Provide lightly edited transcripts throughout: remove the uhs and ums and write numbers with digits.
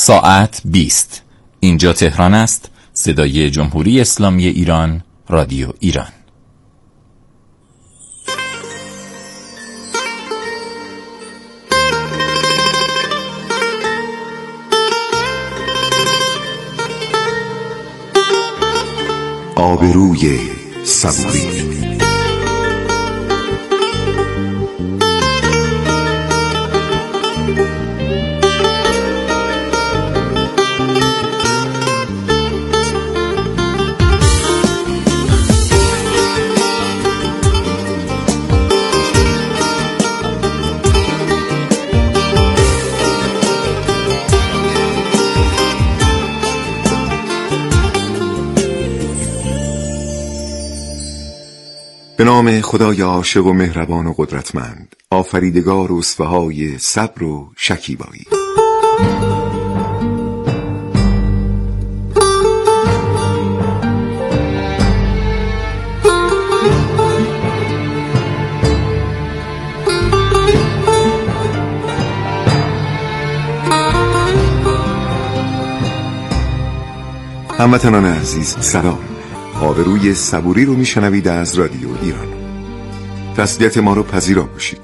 ساعت 20. اینجا تهران است. صدای جمهوری اسلامی ایران، رادیو ایران. آبروی صبوری. به نام خدای عاشق و مهربان و قدرتمند، آفریدگار اسوه‌های صبر و شکیبایی. هموطنان عزیز سلام. آبروی صبوری رو میشنوید از رادیو ایران. تسلیت ما رو پذیرا باشید.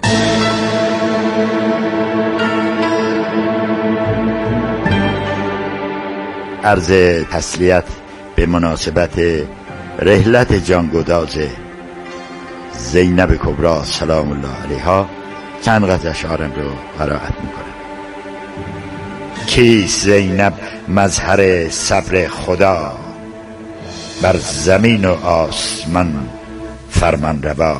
عرض تسلیت به مناسبت رحلت جانگداز زینب کبری سلام الله علیها چند قطع اشعارم رو قرائت میکنم. کیست زینب مظهر صبر خدا، بر زمین و آسمان فرمان روا.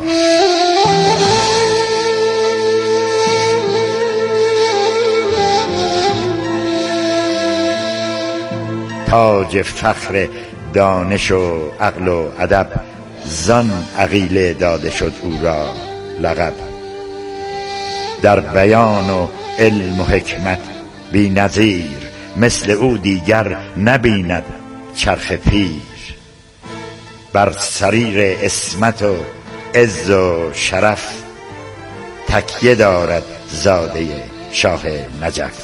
تاج فخر دانش و عقل و ادب، زان عقیله داده شد او را لقب. در بیان و علم و حکمت بی نظیر، مثل او دیگر نبیند چرخ پیر. بر سریر عصمت و عز و شرف، تکیه دارد زاده شاه نجف.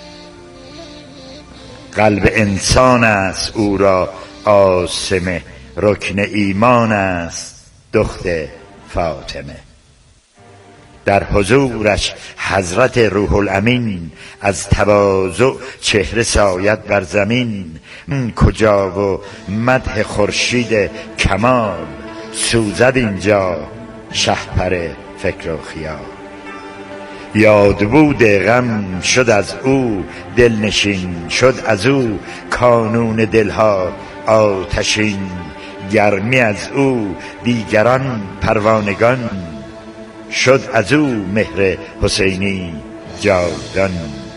قلب انسان است او را عاصمه، رکن ایمان است دختر فاطمه. در حضورش حضرت روح الامین، از تواضع چهره ساید بر زمین. کجا و مدح خورشید کمال، سوزد اینجا شهپر فکر و خیال. یاد بود غم شد از او دلنشین، شد از او کانون دلها آتشین. گرمی از او دیگران پروانگان، شد از او مهر حسینی جاودان.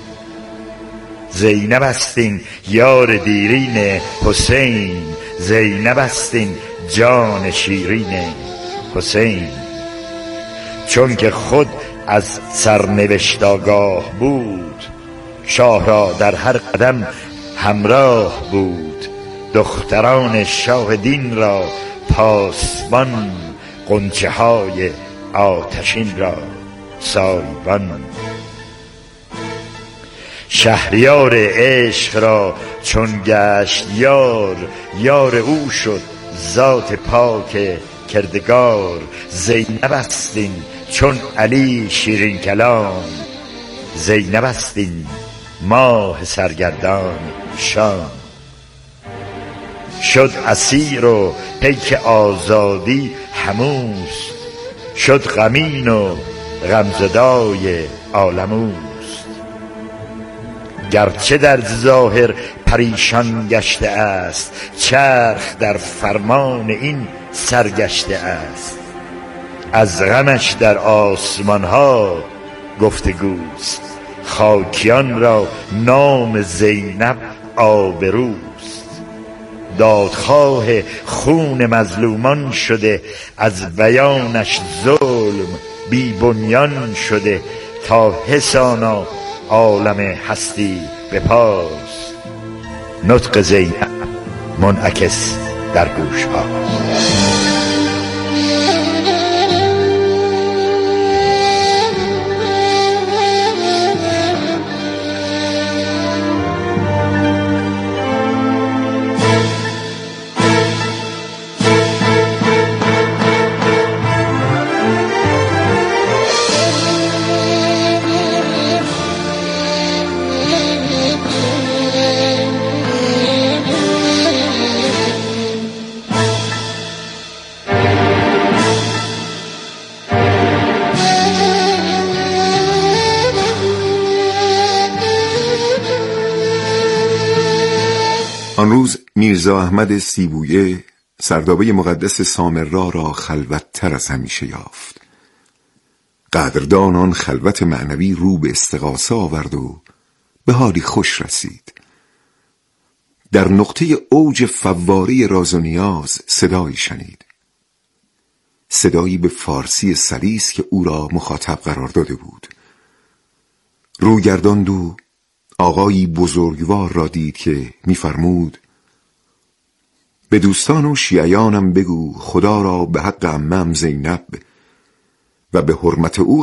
زینب استین یار دیرین حسین، زینب استین جان شیرین حسین. چون که خود از سرنوشت آگاه بود، شاه را در هر قدم همراه بود. دختران شاه دین را پاسبان، غنچه های آتشین را سایبان. شهریار عشق را چون گشت یار، یار او شد ذات پاک کردگار. زینب استین چون علی شیرین کلام، زینب استین ماه سرگردان شام. شد اسیر و پیک آزادی هموست، شد غمین و غمزدای عالموست. گرچه در ظاهر پریشان گشته است، چرخ در فرمان این سرگشته است. از غمش در آسمان ها گفتگوست، خاکیان را نام زینب آبروست. دادخواه خون مظلومان شده، از بیانش ظلم بی بنیان شده. تا حسانا عالم هستی بپاس، نطق زینب منعکس در گوش ها. آن روز میرزا احمد سیبویه سردابه مقدس سامرا را خلوت‌تر از همیشه یافت. قدردان آن خلوت معنوی رو به استغاثه آورد و به حالی خوش رسید. در نقطه اوج فواره راز و نیاز صدایی شنید. صدایی به فارسی سلیس که او را مخاطب قرار داده بود. رو گرداند و آقایی بزرگوار را دید که می‌فرمود: به دوستان و شیعیانم بگو خدا را به حق عمم زینب و به حرمت او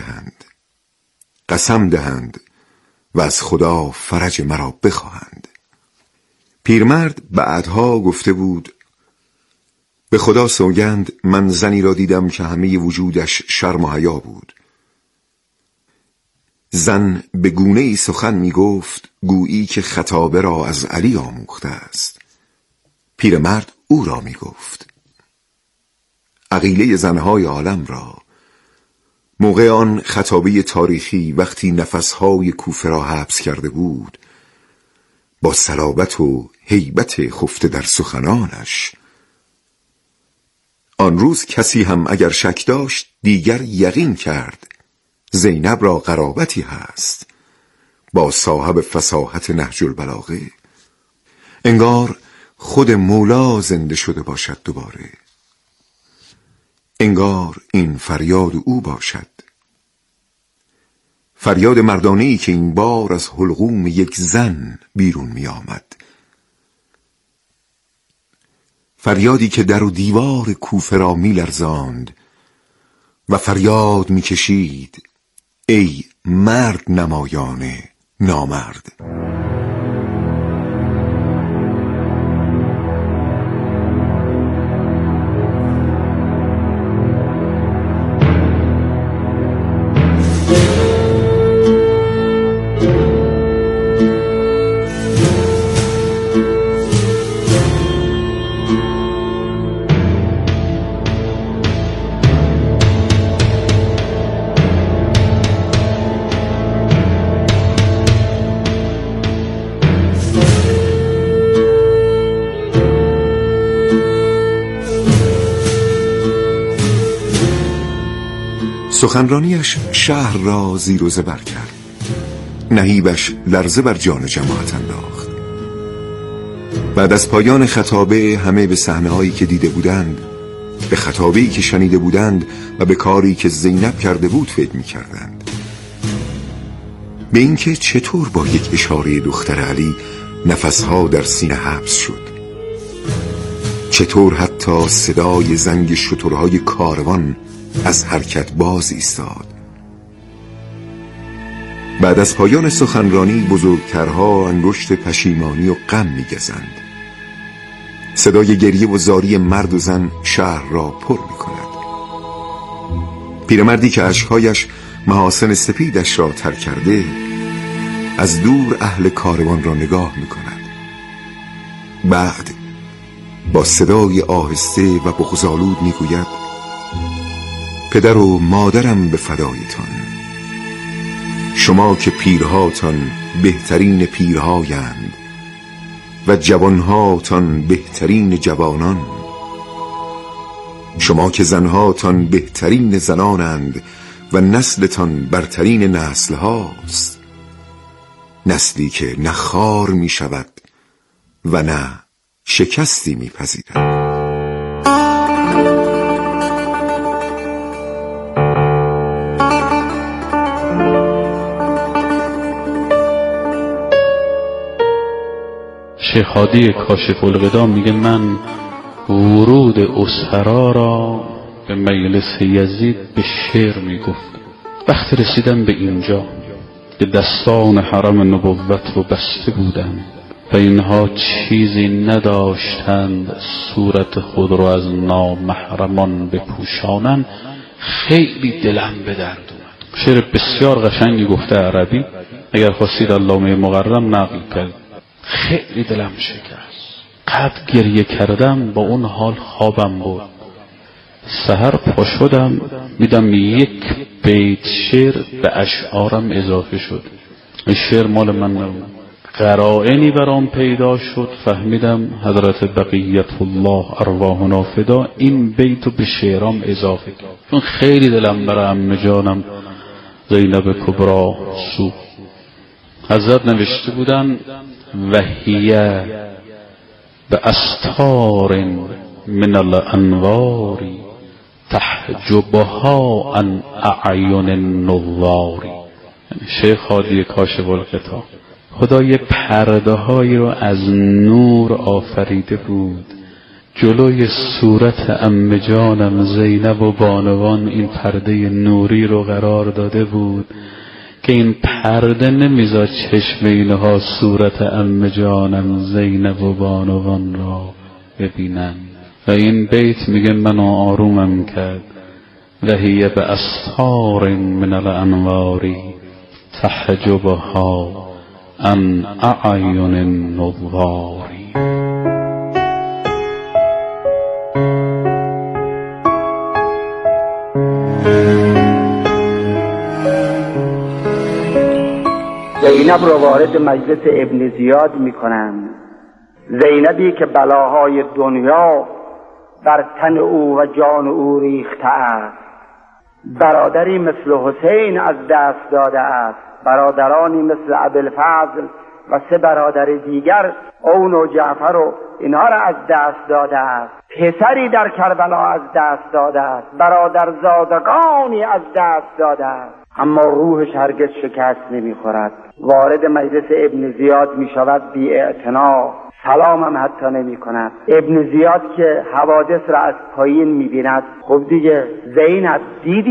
قسم دهند و از خدا فرج مرا بخواهند. پیرمرد بعدها گفته بود: به خدا سوگند من زنی را دیدم که همه وجودش شرم و حیا بود. زن به گونه ای سخن می گفت گویی که خطابه را از علی آموخته است. پیرمرد او را می گفت. عقیله زنهای عالم را موقع آن خطابه تاریخی وقتی نفسهای کوفه را حبس کرده بود، با صلابت و هیبت خفته در سخنانش، آن روز کسی هم اگر شک داشت دیگر یقین کرد زینب را قرابتی هست با صاحب فصاحت نهج البلاغه. انگار خود مولا زنده شده باشد دوباره. انگار این فریاد او باشد، فریاد مردانه‌ای که این بار از حلقوم یک زن بیرون می آمد. فریادی که در و دیوار کوفه را می لرزاند و فریاد می کشید: ای مرد نمایان نامرد. سخنرانیش شهر را زیر و زبر کرد. نهیبش لرزه بر جان جماعت انداخت. بعد از پایان خطابه همه به صحنه‌هایی که دیده بودند، به خطابه‌ای که شنیده بودند و به کاری که زینب کرده بود فکر می‌کردند. به اینکه چطور با یک اشاره دختر علی نفسها در سینه حبس شد، چطور حتی صدای زنگ شترهای کاروان از حرکت باز ایستاد. بعد از پایان سخنرانی بزرگترها انگشت پشیمانی و غم می‌گزند. صدای گریه و زاری مرد و زن شهر را پر می‌کند. پیرمردی که اشک‌هایش محاسن سپیدش را تر کرده از دور اهل کاروان را نگاه می‌کند. بعد با صدای آهسته و بغض‌آلود می‌گوید: پدر و مادرم به فدایتان، شما که پیرهاتان بهترین پیرهایند و جوانهاتان بهترین جوانان، شما که زنهاتان بهترین زنانند و نسلتان برترین نسل هاست، نسلی که نه خار می شود و نه شکستی می پذیرد. شیخ هادی کاشف الغدا میگه من ورود اسحرا را به مجلس یزید به شعر میگفتم. وقتی رسیدم به اینجا که دستان حرم نبوت رو بسته بودند و اینها چیزی نداشتند صورت خود رو از نامحرمان بپوشانند، خیلی دلم به درد اومد. شعر بسیار قشنگی گفته عربی، اگر خواستید علامه مقرم نقل کرد. خیلی دلم شکست، قد گریه کردم، با اون حال خوابم بود. سحر پا شدم دیدم یک بیت شعر به اشعارم اضافه شد. این شعر مال من نبود. قرائنی برام پیدا شد، فهمیدم حضرت بقیت الله ارواحنا فدا این بیتو به شعرام اضافه کرد، چون خیلی دلم برای عمه جانم زینب کبرا سوخت. حضرت نوشته بودن وحیه به استار من الانوار تحجبها عن اعین النظار. شیخ هادی کاشف الغطا خدا یه پرده هایی رو از نور آفریده بود جلوی صورت عمه جانم زینب و بانوان این پرده نوری رو قرار داده بود که این پرده نمیذاد چشم اینها صورت عمه جانم زینب و بانوان را ببینن. و این بیت میگه منو آرومم کرد وحیه به استار من الانوار تحجبها عن اعین النظار. زینب را وارد مجلس ابن زیاد میکنند. زینبی که بلاهای دنیا بر تن او و جان او ریخته است، برادری مثل حسین از دست داده است، برادرانی مثل ابوالفضل و 3 برادر دیگر اون و جعفر و اینها را از دست داده است، پسری در کربلا از دست داده است، برادرزادگانی از دست داده است، اما روحش هرگز شکست نمیخورد. وارد مجلس ابن زیاد میشود بی اعتنا، سلام هم حتی نمی کند. ابن زیاد که حوادث را از پایین میبیند، خب دیگه زینب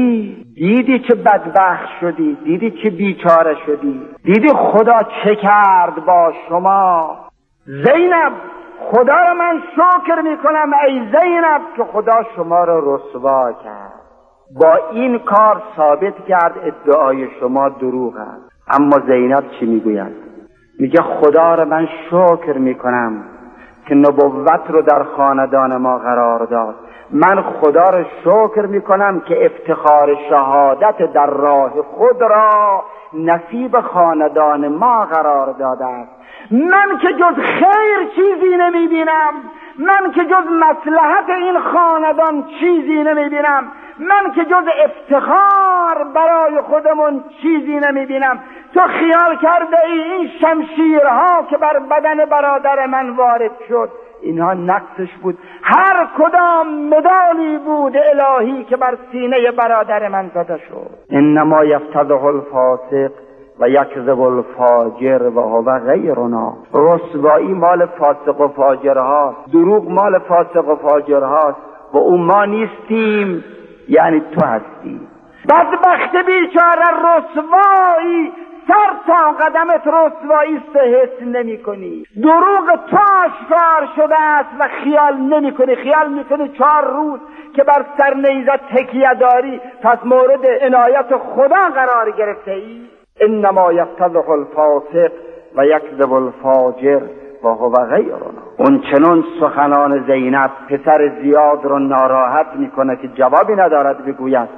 دیدی چه بدبخت شدی، دیدی چه بیچاره شدی، دیدی خدا چه کرد با شما. زینب خدا را من شکر میکنم ای زینب که خدا شما را رسوا کرد. با این کار ثابت کرد ادعای شما دروغ است. اما زینب چی میگوید؟ میگه خدا را من شکر میکنم که نبوت رو در خاندان ما قرار داد. من خدا را شکر میکنم که افتخار شهادت در راه خود را نصیب خاندان ما قرار داده است. من که جز خیر چیزی نمیبینم، من که جز مصلحت این خاندان چیزی نمیبینم، من که جز افتخار برای خودمون چیزی نمیبینم. تو خیال کرده ای این شمشیرها که بر بدن برادر من وارد شد اینها نقصش بود؟ هر کدام مدالی بود الهی که بر سینه برادر من زده شد. انما یفتضح الفاسق و یکذب الفاجر و هو غیرنا. رسوایی مال فاسق و فاجرهاست، دروغ مال فاسق و فاجرهاست و اون ما نیستیم، یعنی تو هستی. بدبخت بیچاره رسوایی، سر تا قدمت رسوایی است، حس نمی کنی. دروغ تو آشکار شده است و خیال نمی کنی. خیال می کنی 4 روز که بر سر نیزت تکیه داری پس مورد عنایت خدا قرار گرفته ای. انما یفتضح الفاسق و یکذب الفاجر و هو غیرنا. اون چنون سخنان زینب پسر زیاد رو ناراحت میکنه که جوابی ندارد بگوید.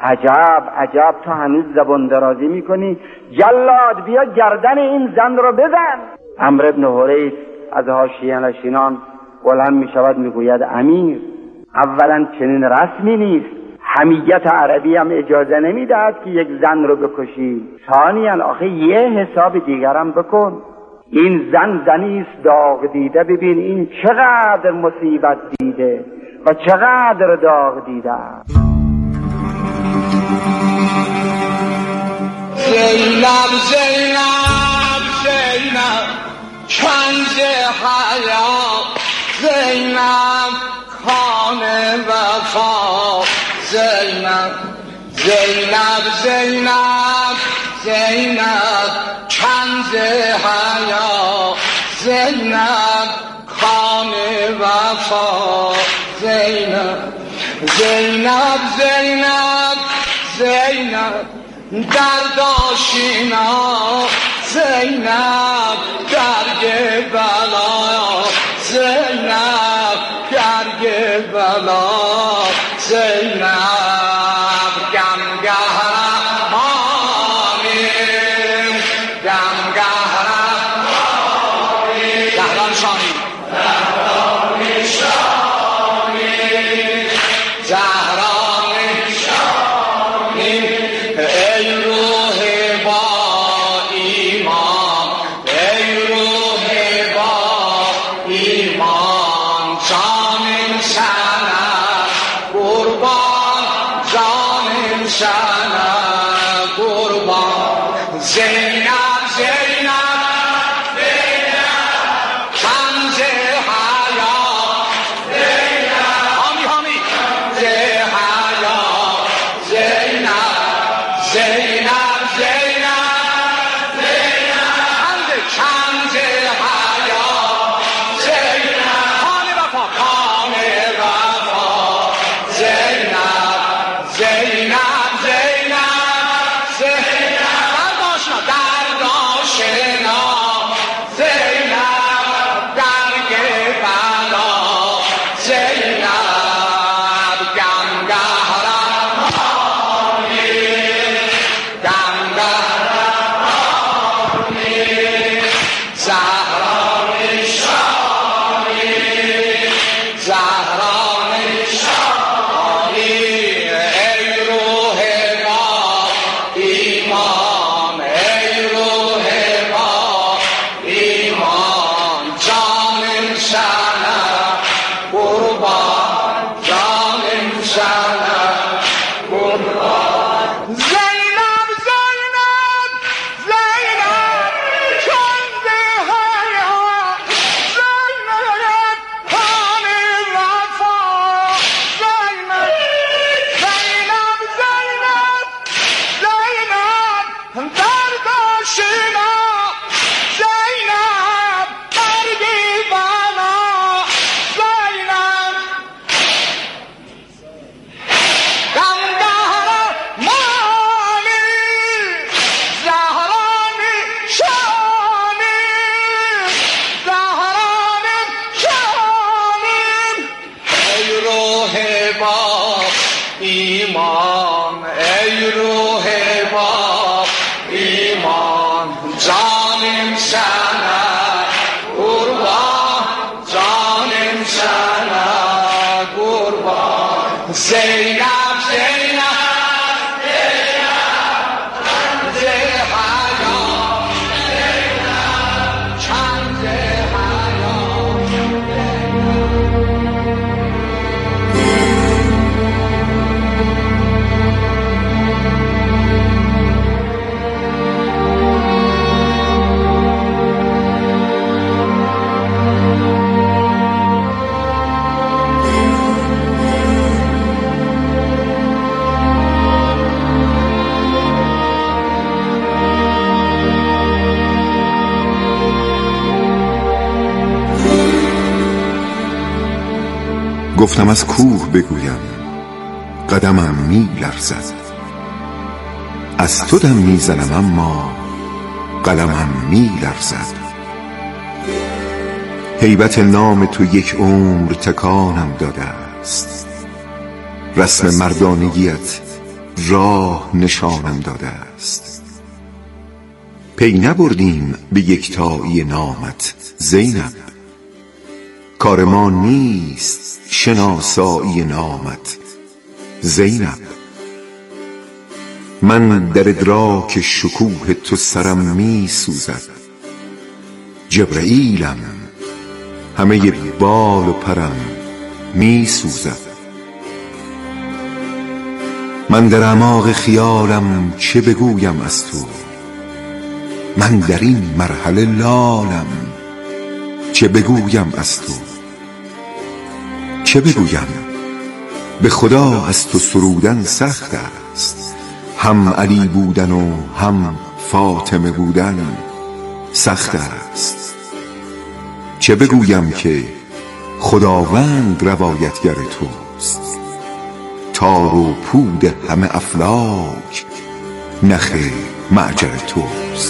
عجب تو هنوز زبان درازی میکنی؟ جلاد بیا گردن این زن رو بزن. عمرو بن حریث از حاشیه نشینان بلند میشود میگوید امیر، اولا چنین رسمی نیست، حمیت عربی هم اجازه نمیدهد که یک زن رو بکشی. ثانیاً آخه یه حساب دیگرم بکن، این زن زنیست داغ دیده، ببین این چقدر مصیبت دیده و چقدر داغ دیده. زینب زینب زینب کنز حیات، زینب خان وفا، زینب زینب زینب زینب کنز حیات، زینب خان وفا، زینب زینب زینب زینب درد آشینا، زینب درگ بلا، زینب درگ بلا، زینب گمگه رحمانی، گمگه رحمانی. قربان زینب ایمان ای روح با ایمان جانم شنه قربان جانم شنه قربان زینب گفتم از کوه بگویم قدمم می لرزد، از تو دم می زنم اما قلمم می لرزد. هیبت نام تو یک عمر تکانم داده است، رسم مردانگیت راه نشانم داده است. پی نبردیم به یکتایی نامت زینب، کار ما نیست شناسایی نامت زینب. من در ادراک شکوه تو سرم می سوزد، جبرئیلم همه بال و پرم می سوزد. من در اعماق خیالم چه بگویم از تو، من در این مرحله لالم چه بگویم از تو. چه بگویم؟ به خدا از تو سرودن سخت است، هم علی بودن و هم فاطمه بودن سخت است. چه بگویم که خداوند روایتگر توست، تار و پود همه افلاک نخ معجر توست.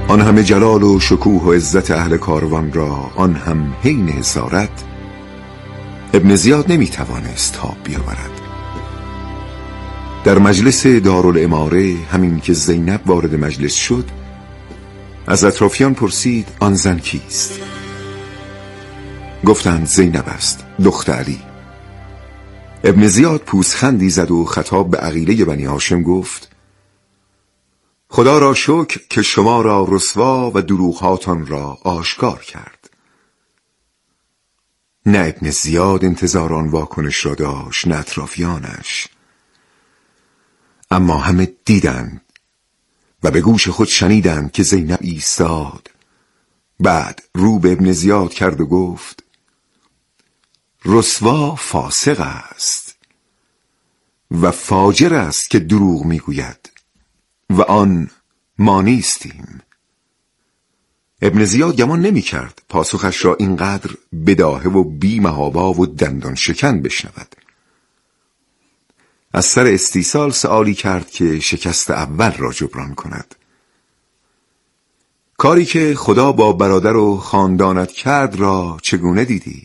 آن همه جلال و شکوه و عزت اهل کاروان را آن هم حین اسارت ابن زیاد نمیتوانست تاب بیاورد. در مجلس دارالاماره همین که زینب وارد مجلس شد از اطرافیان پرسید آن زن کیست؟ گفتند زینب است، دختر علی. ابن زیاد پوزخندی زد و خطاب به عقیله بنی هاشم گفت خدا را شکر که شما را رسوا و دروغهاتان را آشکار کرد. نه ابن زیاد انتظار آن واکنش را داشت نه اطرافیانش، اما همه دیدند و به گوش خود شنیدند که زینب ایستاد، بعد رو به ابن زیاد کرد و گفت رسوا فاسق است و فاجر است که دروغ میگوید و آن ما نیستیم. ابن زیاد گمان نمی کرد پاسخش را اینقدر بداهه و بی محابا و دندان شکن بشنود. از سر استیصال سؤالی کرد که شکست اول را جبران کند. کاری که خدا با برادر و خاندانت کرد را چگونه دیدی؟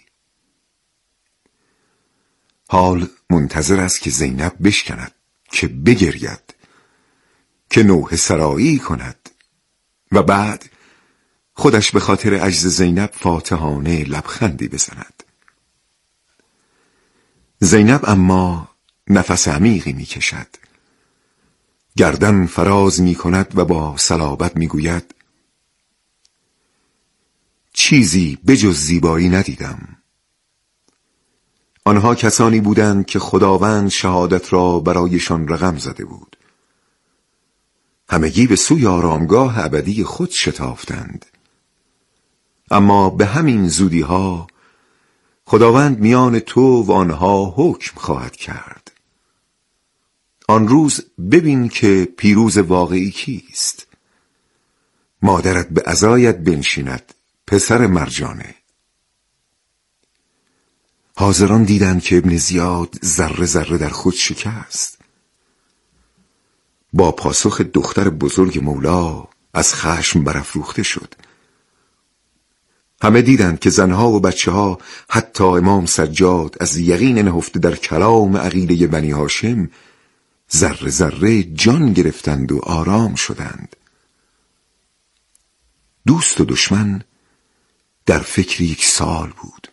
حال منتظر است که زینب بشکند، که بگرید، که نوح سرایی کند و بعد خودش به خاطر عجز زینب فاتحانه لبخندی بزند. زینب اما نفس عمیقی می کشد، گردن فراز می کند و با صلابت می گوید چیزی بجز زیبایی ندیدم. آنها کسانی بودند که خداوند شهادت را برایشان رقم زده بود. همگی به سوی آرامگاه ابدی خود شتافتند، اما به همین زودی ها خداوند میان تو و آنها حکم خواهد کرد. آن روز ببین که پیروز واقعی کیست. مادرت به عزایت بنشیند، پسر مرجانه. حاضران دیدند که ابن زیاد ذره ذره در خود شکست. با پاسخ دختر بزرگ مولا از خشم برافروخته شد. همه دیدند که زنها و بچه ها، حتی امام سجاد، از یقین نهفته در کلام عقیده بنی هاشم ذره ذره جان گرفتند و آرام شدند. دوست و دشمن در فکر یک سال بود.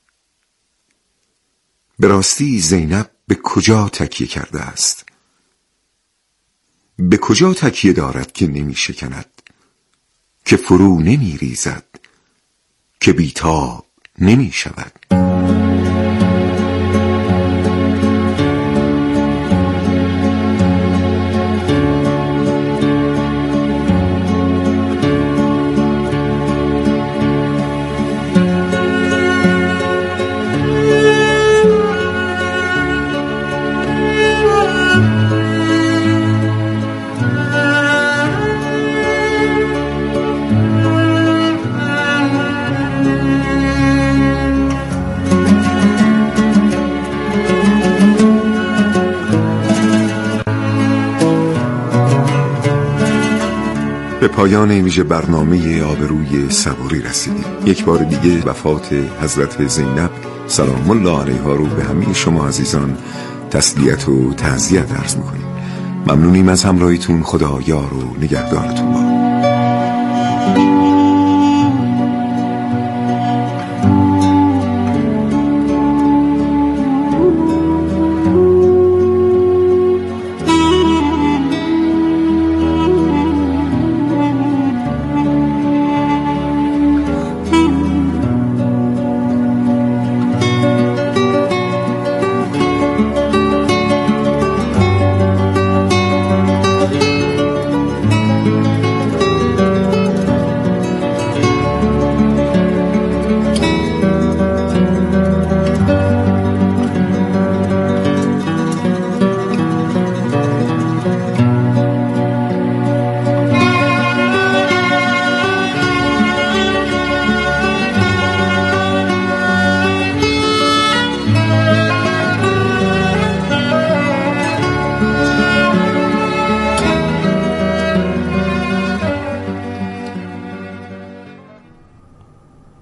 به راستی زینب به کجا تکیه کرده است؟ به کجا تکیه دارد که نمی شکند، که فرو نمی ریزد، که بیتاب نمی شود؟ به پایان ویژه برنامه آبروی صبوری رسیدیم. یک بار دیگه وفات حضرت زینب سلام الله علیها رو به همه شما عزیزان تسلیت و تعزیت عرض میکنیم. ممنونیم از همراهیتون. خدا یار و نگهدارتون باد.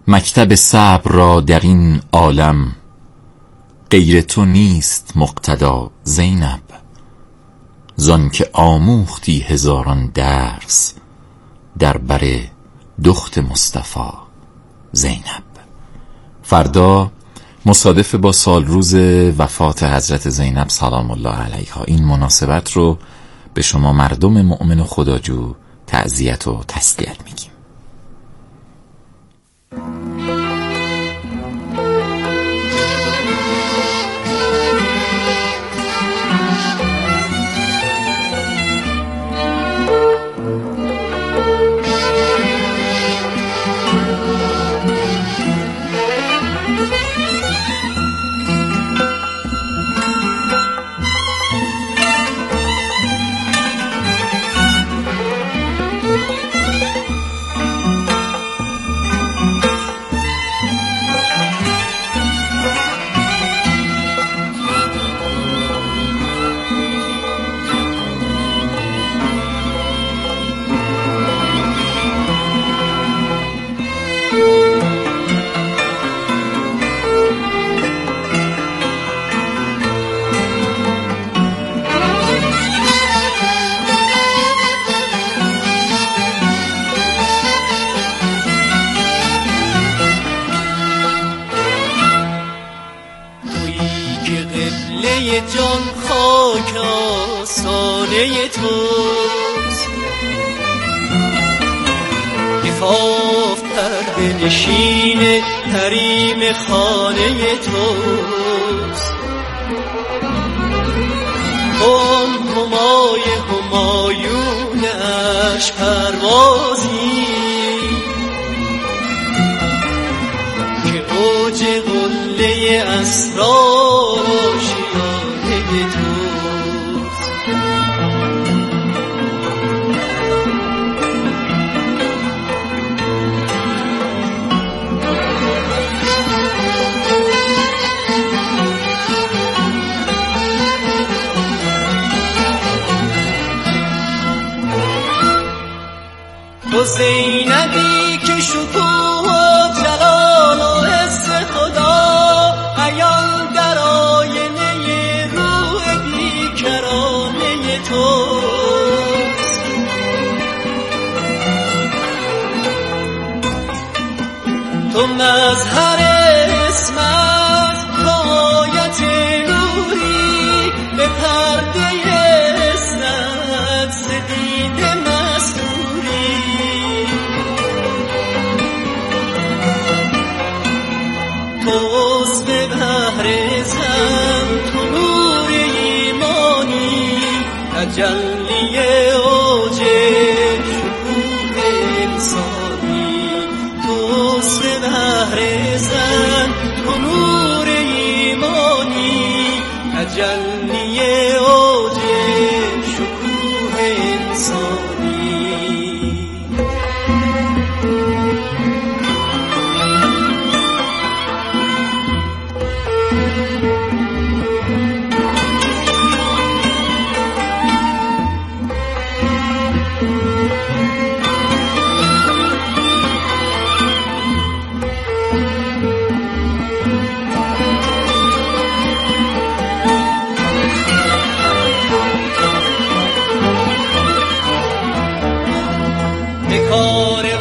مکتب صبر را در این عالم، غیر تو نیست مقتدا زینب. زان که آموختی هزاران درس، در بر دخت مصطفی زینب. فردا مصادف با سال روز وفات حضرت زینب سلام الله علیها. این مناسبت رو به شما مردم مؤمن و خداجو تعزیت و تسلیت میگیم. جان خاک آستانه توست، عفاف پرده نشین حریم خانه توست. همای همایونش پروازی که اوج قله اسرار آشیانه توست. تو زینبی که شکوه و جلال و عز خدا عیان در آینه روح بیکرانه توست. تو مظهر اسمت غایت روحی به پرده عزت زدیده مستوری. توست به بحر زن تو نور ایمانی تجلی اوج شکوه انسانی. توست به بحر زن تو نور ایمانی تجلی